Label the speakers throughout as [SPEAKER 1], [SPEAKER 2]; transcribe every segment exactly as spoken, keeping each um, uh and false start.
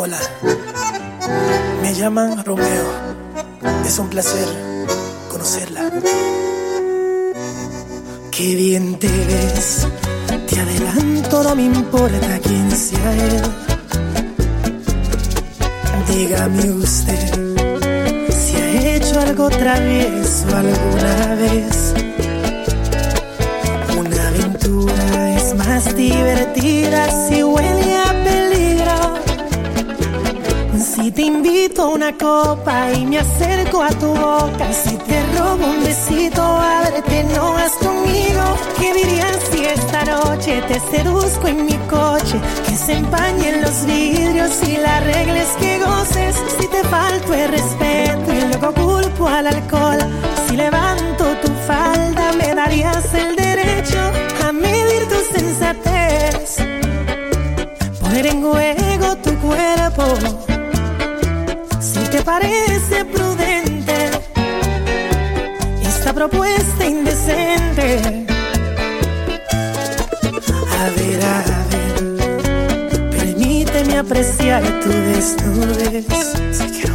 [SPEAKER 1] Hola, me llaman Romeo. Es un placer conocerla. Qué bien te ves, te adelanto, no me importa quién sea él. Dígame usted si ha hecho algo travieso alguna vez. Una aventura es más divertida si huele a peligro. Si te invito a una copa y me acerco a tu boca, si te robo un besito, ábrete, no vas conmigo. ¿Qué dirías si esta noche te seduzco en mi coche? Que se empañen los vidrios y la regla es que goces. Si te falto el respeto y luego culpo al alcohol, si levanto tu falda me darías el derecho a medir tu sensatez, poner en juego tu cuerpo. Si te parece prudente esta propuesta indecente, a ver, a ver, permíteme apreciar tu desnudez. Si quiero,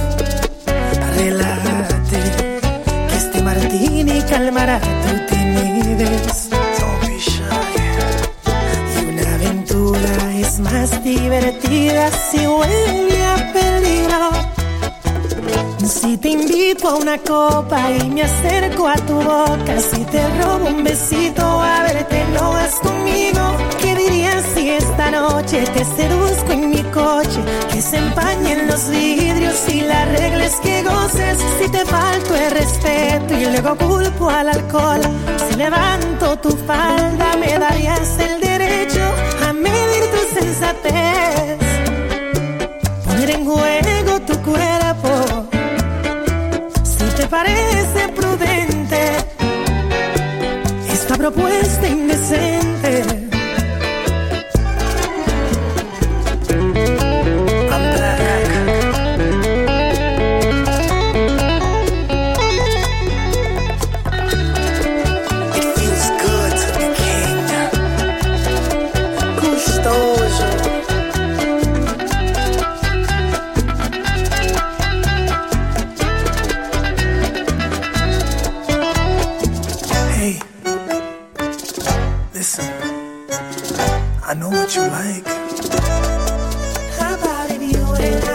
[SPEAKER 1] relájate, que este martini calmará tu timidez. Don't be shy. Y una aventura es más divertida si huele a peligro. Si te invito a una copa y me acerco a tu boca, si te robo un besito, a verte, no vas conmigo. ¿Qué dirías si esta noche te seduzco en mi coche? Que se empañen los vidrios y la regla es que goces. Si te falto el respeto y luego culpo al alcohol, si levanto tu falda me darías el derecho a medir tu sensatez, poner en juego tu cuerpo. ¿Te parece prudente esta propuesta indecente?
[SPEAKER 2] I know what you like.
[SPEAKER 1] How about if you and I